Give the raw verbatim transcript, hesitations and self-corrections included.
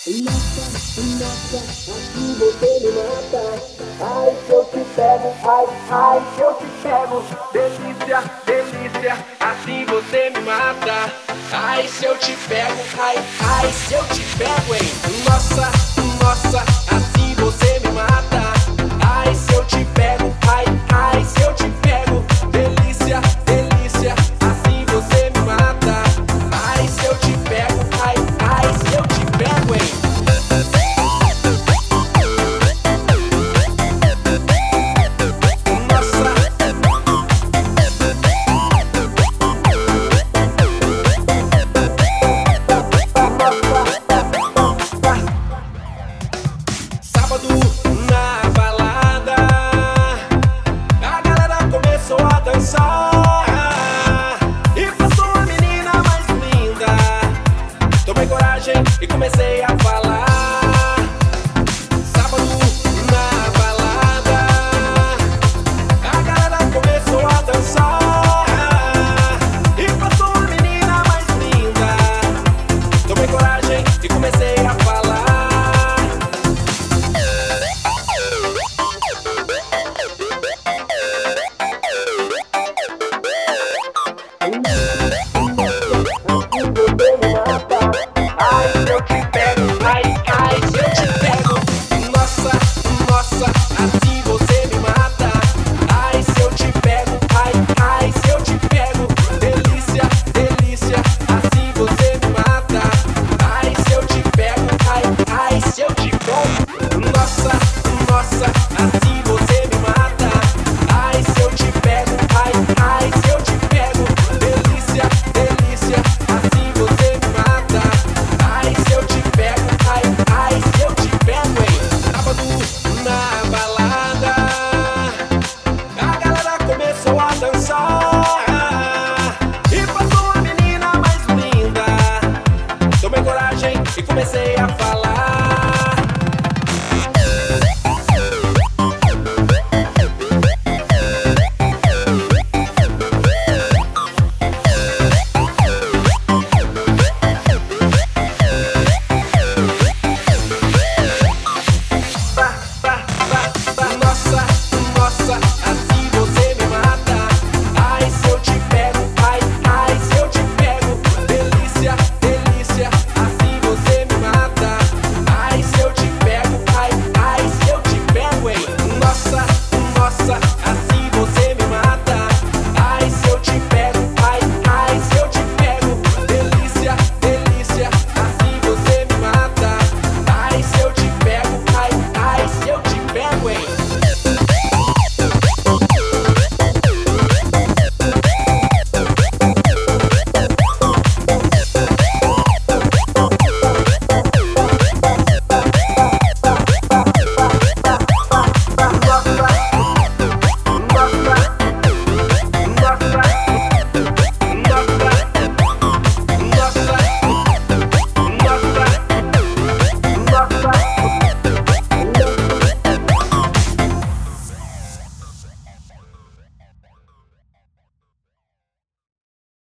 Nossa, nossa, assim você me mata. Ai, se eu te pego, ai, ai, se eu te pego. Delícia, delícia, assim você me mata. Ai, se eu te pego, ai, ai, se eu te pego, hein. Nossa, nossa, assim você me mata. Ai, se eu te pego, ai, ai, se eu te pego. Delícia, delícia, assim você me mata. Ai, se eu te pego, ai, ai, se eu te pego, hein. Sábado na balada, a galera começou a dançar e passou a menina mais linda. Tomei coragem e comecei a falar. Sábado na balada, a galera começou a dançar e passou a menina mais linda. Tomei coragem e comecei a falar. Ai, se eu te pego, ai, ai, se eu te pego. Nossa, nossa, assim você me mata. Ai, se eu te pego, ai, ai, se eu te pego. Delícia, delícia, assim você me mata. Ai, se eu te pego, ai, ai, se eu te pego. Nossa, nossa, assim você me mata. Ai, se eu te pego, ai, ai, se eu te pego. Delícia, delícia, assim você me mata. Ai, se eu te pego, ai, ai, se eu te pego, hein. Sábado na balada, a galera começou a dançar e passou a menina mais linda. Tomei coragem e comecei a falar.